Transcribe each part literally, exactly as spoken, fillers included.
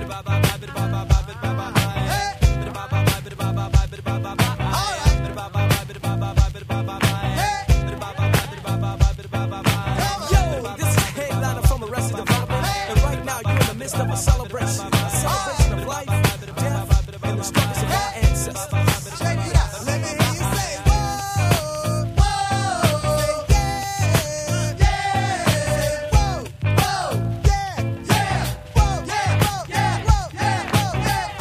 Of a celebration, a celebration of life, death, and the struggles of our ancestors. Check it out. Let me hear you say, whoa, whoa, yeah, yeah, whoa, whoa, yeah, yeah, whoa, yeah, whoa, yeah, whoa, yeah, whoa, yeah.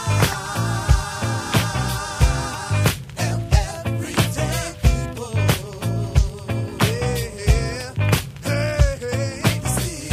I am everyday people. Yeah, hey, hey, see,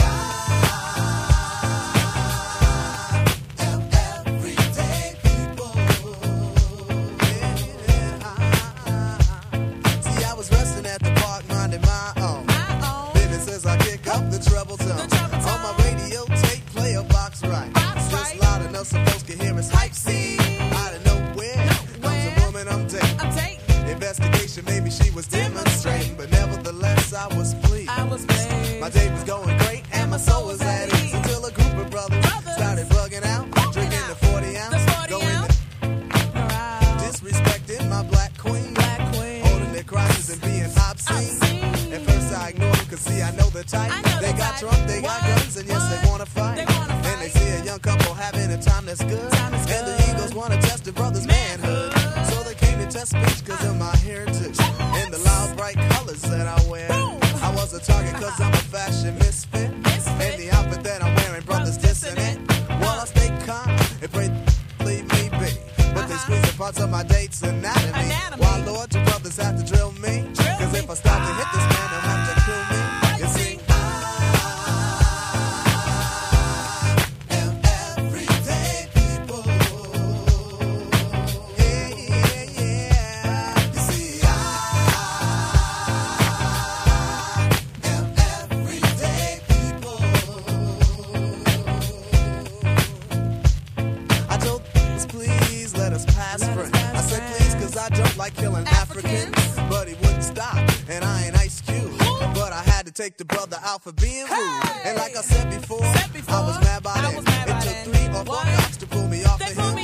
treble tone. On my radio tape, play a box right. Box Just right. loud enough so folks can hear us hype scene. Out of nowhere, comes a woman I'm dating. I'm dating. Investigation, maybe she was demonstrating, but nevertheless I was pleased. I was pleased. My day was going great and my soul was at ease until a group of brothers, brothers. started bugging out, bugging drinking out. the forty ounce, the forty going ounce. To, disrespecting my black queen, black queen, holding their crosses and being obscene. obscene. At first I ignored them, cause see I know the type. They got drunk, they got guns, and yes, they wanna fight. They wanna fight. And they see a young couple having a time that's good. Time and good. The Eagles wanna test the brother's manhood. manhood. So they came to test speech cause of my heritage. And the loud, bright colors that I wear. Boom. I was a target cause I'm a fashion misfit. misfit. And the outfit that I'm wearing, brothers dissing it. While I stay calm and pray, leave me be. But uh-huh. they squeeze the parts of my date's anatomy. anatomy. Why, Lord, you brothers have to drill me? Drill cause me. if I stop to hit this man, they'll have to kill me. You see, like killing Africans. Africans, but he wouldn't stop, and I ain't Ice Cube. But I had to take the brother out for being rude. Hey. And like I said before, said before I was mad by it. It took three or four cops to pull me off they the hill.